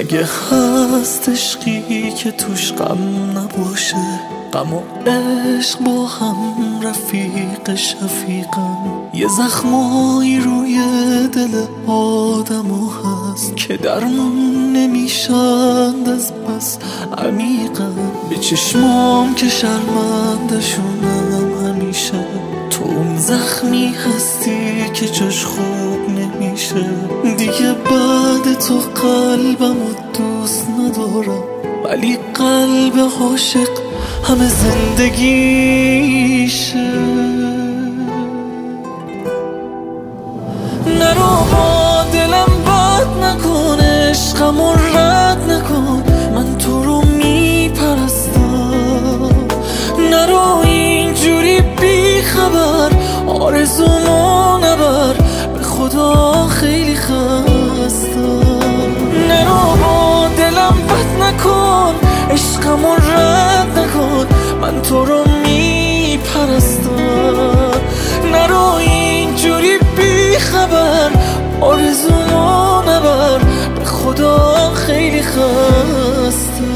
مگه هست عشقی که توش غم نباشه؟ غم و عشق با هم رفیق شفیقن. یه زخمایی روی دل آدمو هست که درمون نمیشند از بس عمیقن. به چشمام که شرمندشونم همیشه، تو اون زخمی هستی که جاش خوب نمیشه. دیگه بعد تو قلبمو دوست ندارم، ولی قلب عاشق همه زندگیشه. نرو با دلم بد نکن، عشقمو رد نکن، من تو رو میپرستم. نرو اینجوری بی خبر آرزومو نبر، به خدا خیلی خستم. نرو با دلم بد نکن، عشقمو رد نکن، من تو رو میپرستم. نرو اینجوری بی خبر آرزومو نبر، به خدا خیلی خستم.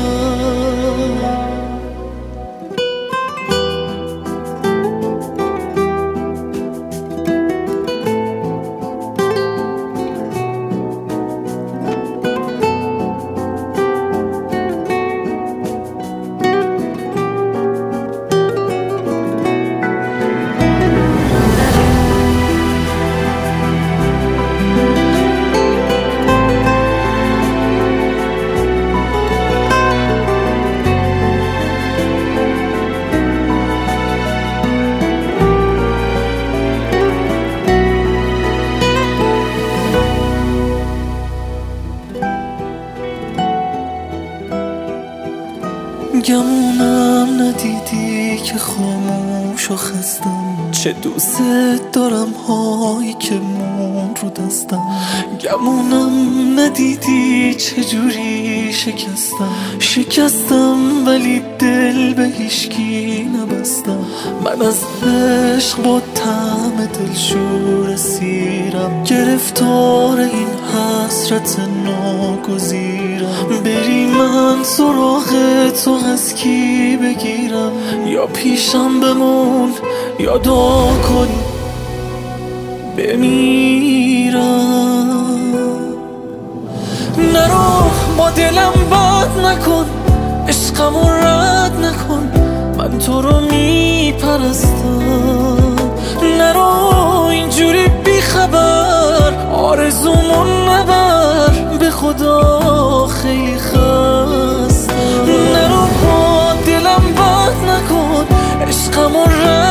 گمونم ندیدی که خاموش و خستم، چه دوست دارم هایی که مون رو دستم. گمونم ندیدی چجوری شکستم ولی دل به هیچکی نبستم. من از عشق با طعم دلشور سیرم، گرفتار این حسرت ناگزیرم. بری من سراغ تو از کی بگیرم؟ یا پیشم بمون یا دعا کن بمیرم. نرو با دلم بد نکن، عشقمو رد نکن، من تو رو میپرستم. نرو اینجوری بی خبر آرزومو نبر، به خدا خیلی خستم. نرو با دلم بد نکن، عشقمو رد